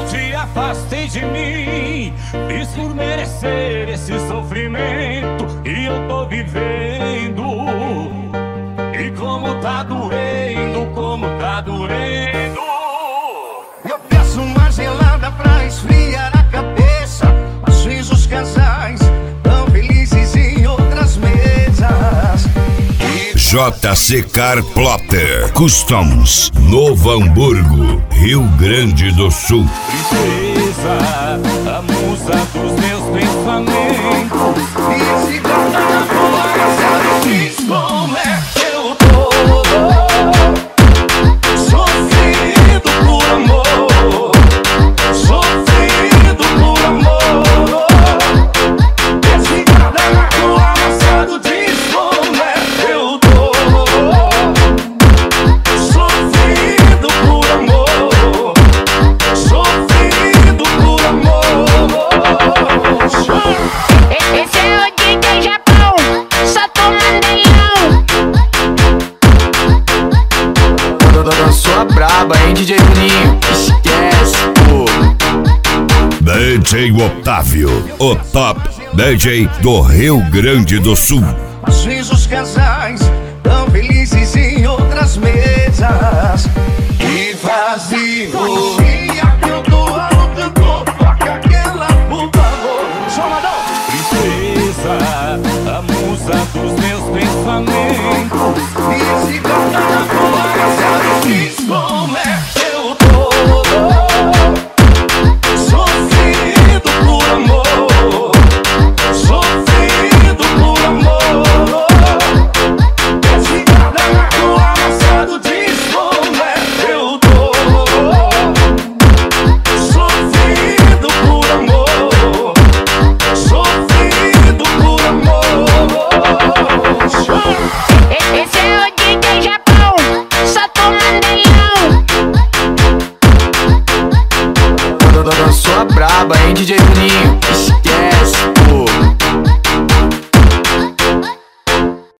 te afastei de mim, fiz por merecer esse sofrimento e eu tô vivendo. E como tá doendo, como tá doendo. Eu peço uma gelada pra esfriar a cabeça. Às vezes os casais tão felizes em outras mesas. JC Car Plotter Customs, Novo Hamburgo, Rio Grande do Sul. Princesa, a musa dos meus pensamentos. E se guarda na tua casa, diz como é que eu tô. Sofrendo por amor, sofrendo por amor. Esse guardanapo amassado diz como é que eu tô. Sofrendo por amor, sofrendo por amor. Esse é o DJ Japão, só tomandeião. Sua braba, hein, DJ Juninho? Esquece, pô. DJ Otávio, o top DJ do Rio Grande do Sul. Às vezes os casais tão felizes em outras mesas. Que vazio. E apertou toca aquela por favor. Somador. Princesa, a musa dos meus pensamentos. E se guarda na tua casa, diz como é que eu tô. Sofrendo por amor, sofrendo por amor. Esse guardanapo amassado diz como é que eu tô. Sofrendo por amor, sofrendo por amor. Esse é o DJ Japão, só tomandeião. Sua braba, hein, DJ Juninho? Esquece, pô.